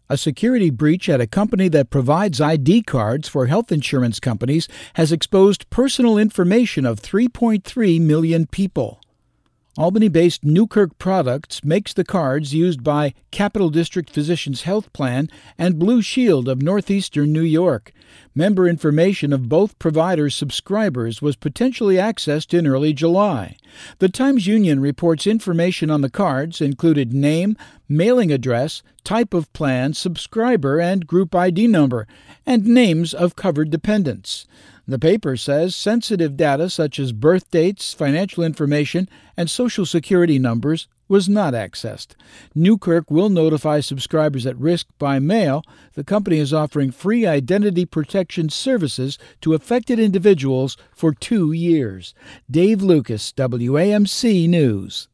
A security breach at a company that provides ID cards for health insurance companies has exposed personal information of 3.3 million people. Albany-based Newkirk Products makes the cards used by Capital District Physicians Health Plan and Blue Shield of Northeastern New York. Member information of both providers' subscribers was potentially accessed in early July. The Times-Union reports information on the cards included name, mailing address, type of plan, subscriber, and group ID number, and names of covered dependents. The paper says sensitive data such as birth dates, financial information, and Social Security numbers was not accessed. Newkirk will notify subscribers at risk by mail. The company is offering free identity protection services to affected individuals for 2 years. Dave Lucas, WAMC News.